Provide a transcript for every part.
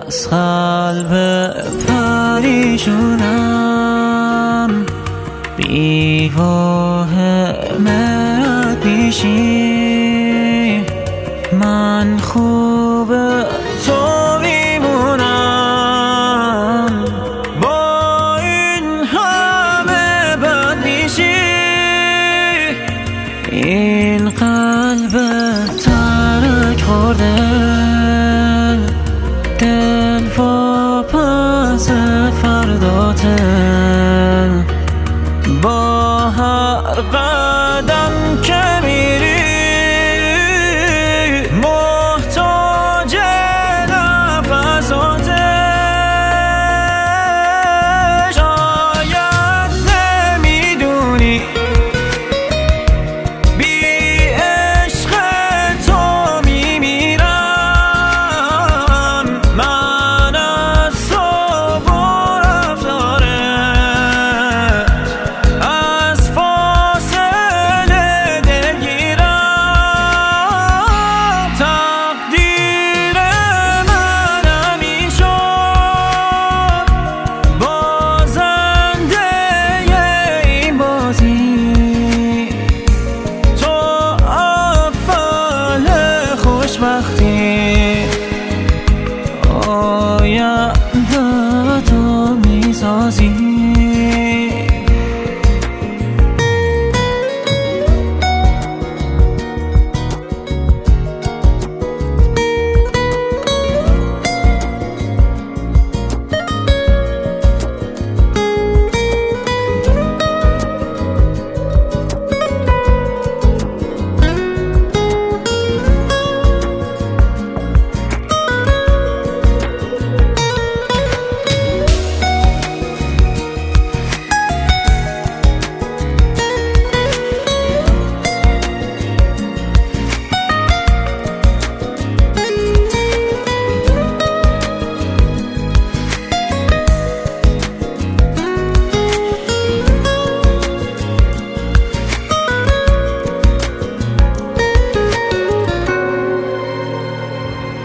از قلب پریشونم بی واهمت پیشی من خوب تو میمونم با این همه بد میشی این قلب ترک خورده دل واپس فرداته با هر قدم که میری محتاج نفساته شاید نمیدونی بی عشق تو میمیرم من از تو و رفتارت از فاصله دلگیرم تقدیر من همین شد بازنده این بازی تو اول خوشبختی آینده تو میسازی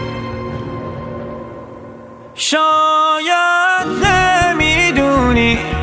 شاید نمیدونی